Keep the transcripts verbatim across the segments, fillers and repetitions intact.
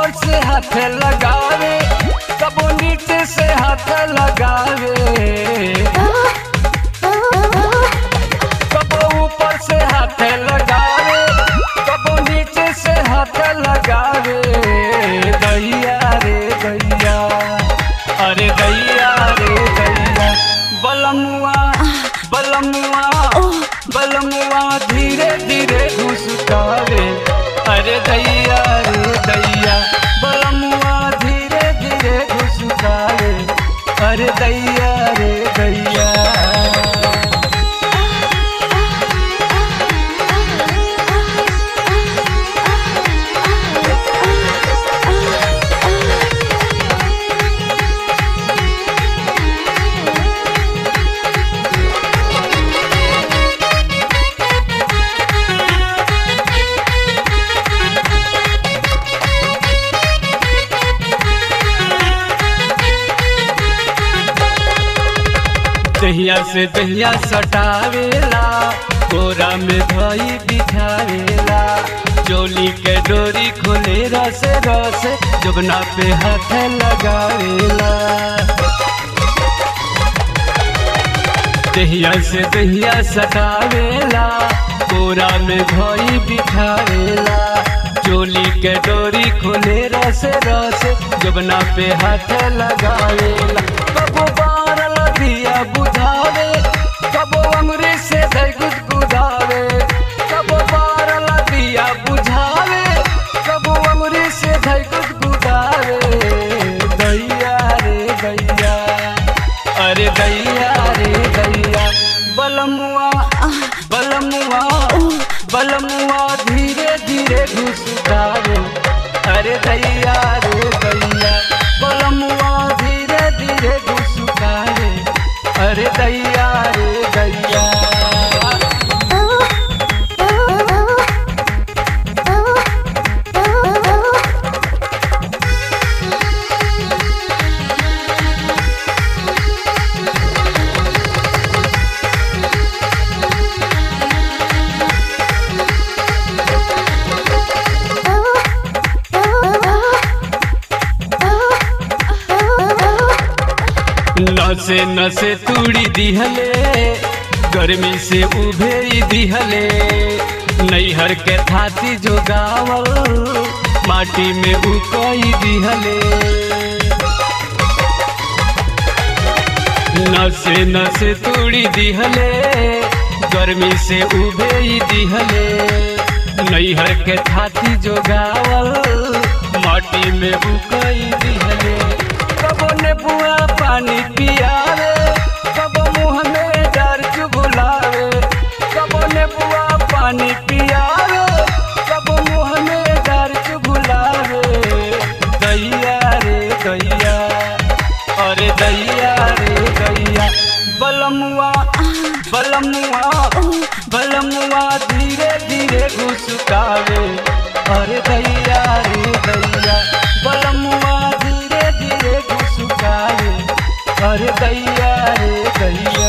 ऊपर से हाथ लगावे, कबो नीचे से हाथ लगावे, कबो ऊपर से हाथ लगावे, कबो नीचे से हाथ लगावे। दैया रे दैया, अरे दैया रे दैया, बलमुआ बलमुआ बलमुआ धीरे धीरे घुसकावे। अरे दैया रे दैया, बलमुआ धीरे धीरे घुसकावे। अरे दैया रे दैया। दहिया से दहिया सटावेला, कोरा में धई बिठावेला, चोली के डोरी खोले रस रस, जुबना पे हाथ लगावेला। दहिया से दहिया सटावेला, कोरा में धई बिठावेला, चोली के डोरी खोले रस रस, जुबना पे हाथ लगावेला। कबो बारल दिया बुझावे, कबो अंगुरी से धई गुदगुदावे, कबो बारल दिया बुझावे, कबो अंगुरी से धई गुदगुदावे। दैया रे दैया, अरे दैया रे दैया, बलमुआ बलमुआ बलमुआ धीरे धीरे घुसकावे। अरे दैया रे दैया, बलमुआ धीरे धीरे घुसकावे। अरे दैया रे दैया। नसे नसे तूड़ी दिहले, गर्मी से उभेरी दिहले, नैहर के थाती जो गावल, माटी में उकई दिहले। नसे नसे तूड़ी दिहले, गर्मी से उभेरी दिहले, नैहर के थाती जो गावल, माटी में उकई दिहले। कबो ने बुआ पानी पियावे, कबो मुँह में डर चुगुलावे, कबो ने बुआ पानी पियावे, कबो मुँह में डर चुगुलावे। दैया रे दैया, अरे दैया रे दैया, बलमुआ बलमुआ बलमुआ धीरे धीरे घुसकावे। अरे दैया रे दैया, बलमुआ धीरे धीरे घुसकावे। अरे दैया रे दैया।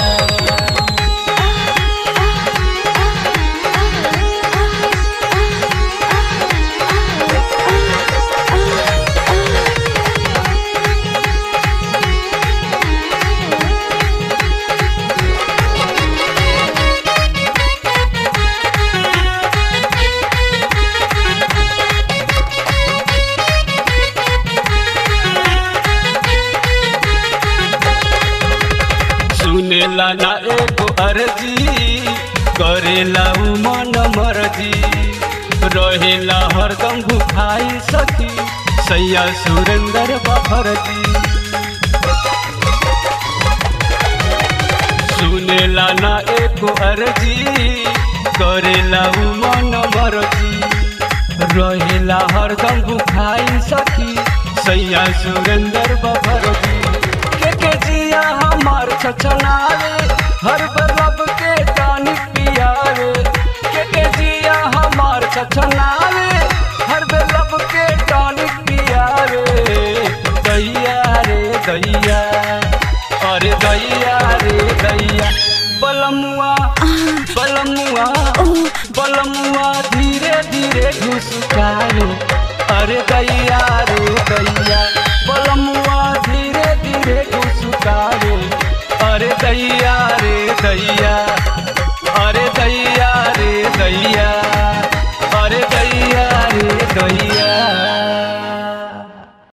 सुनेला ना एको अर्जी, करेला उ मन मर्जी, रहेला हरदम भुखाई सखी, सैया सुरेंद्र बफरजी। सुनेला ना एको अर्जी, करेला उ मन मर्जी, रहेला हरदम भुखाई सखी, सैया सुरेंद्र बफरजी। के के जिया हमार छछनावे, हर बलब के टानिक पियावे, के के जिया हमार छछनावे, हर बलब के टानिक पियावे। दैया रे दैया, अरे दैया रे दैया, बलमुआ बलमुआ बलमुआ धीरे धीरे घुसकावे। अरे दैया रे दैया बलमुआ धीरे धीरे घुसकावे अरे दैया